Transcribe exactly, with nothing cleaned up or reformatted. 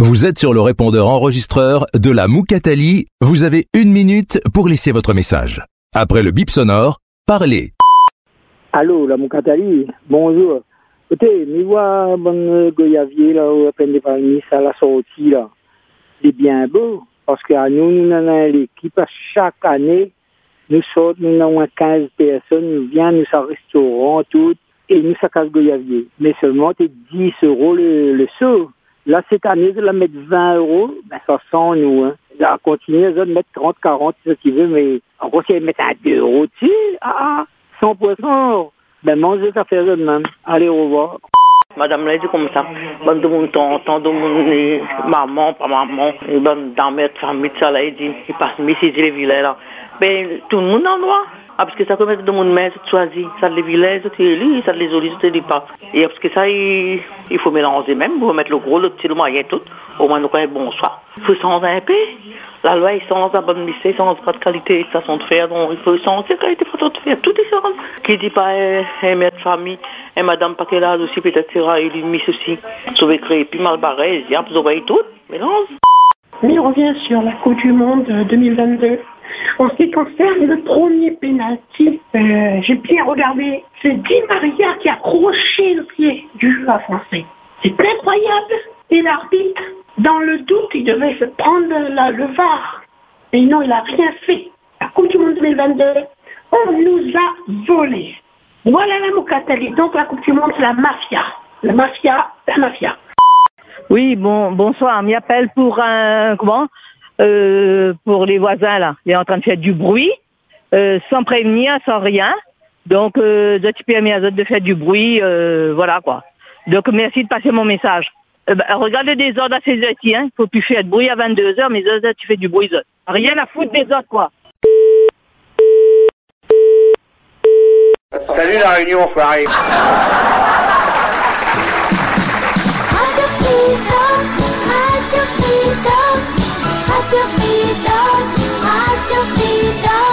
Vous êtes sur le répondeur enregistreur de la Moukatali. Vous avez une minute pour laisser votre message. Après le bip sonore, parlez. Allô, la Moukatali, bonjour. Écoutez, nous voyons bon goyavier là, au peine de Palmis, à la sortie là. C'est bien beau, parce qu'à nous, nous avons l'équipe, chaque année, nous sortons, nous avons quinze personnes, nous viennent, nous sommes au restaurant, tout, et nous sommes casse goyavier. Mais seulement, c'est dix euros le, le saut. Là, cette année, de la mettre vingt euros, ben, ça sent nous, hein. Là, continuer, de mettre trente, quarante, si tu veux, mais en gros, si elle met un deux euros dessus, ah, cent pour cent, ben, mangez, ça fait de même. Allez, au revoir. Madame l'a dit comme ça, bon de mon temps, tant de mon maman, pas maman, et bon dans ma famille, ça l'a dit, il passe, mais c'est les villages là. Ben, tout le monde en droit. Ah, parce que ça commence de mon maître choisi, ça les villages, c'est lui, ça les olives, c'est les pas. Et parce que ça, il, il faut mélanger même, pour mettre le gros, le petit, le moyen, tout. Au moins, nous connaissons bonsoir. Il faut s'en un peu. La loi est sans la bonne lycée, sans pas de qualité, façon de faire, donc il faut sans qualité, façon de faire, tout est ça. Qui dit pas un mère de famille, un madame Paquelade aussi, peut-être sera élu Miss aussi. Sauver créer, puis mal barré, il y a vous envoyez tout, mélange. Mais on revient sur la Coupe du Monde deux mille vingt-deux. En ce qui concerne le premier pénalty, euh, j'ai bien regardé. C'est Di Maria qui a accroché le pied du joueur français. C'est incroyable. Et l'arbitre, dans le doute, il devait se prendre la, le V A R. Et non, il n'a rien fait. La Coupe du Monde deux mille vingt-deux, on nous a volé. Voilà la Moukatali. Donc la Coupe du Monde, c'est la mafia. La mafia, la mafia. Oui, bon, bonsoir. M'y appelle pour un, comment, euh, pour les voisins, là. Il est en train de faire du bruit, euh, sans prévenir, sans rien. Donc, euh, tu peux à de faire du bruit, euh, voilà, quoi. Donc, merci de passer mon message. Euh, bah, regardez des ordres à ces heures, hein. Faut plus faire de bruit à vingt-deux heures, mais heures, tu fais du bruit, heures. Rien à foutre des autres, quoi. Salut la réunion, soirée. Radio Freedom, Radio Freedom, Radio Freedom, Radio Freedom.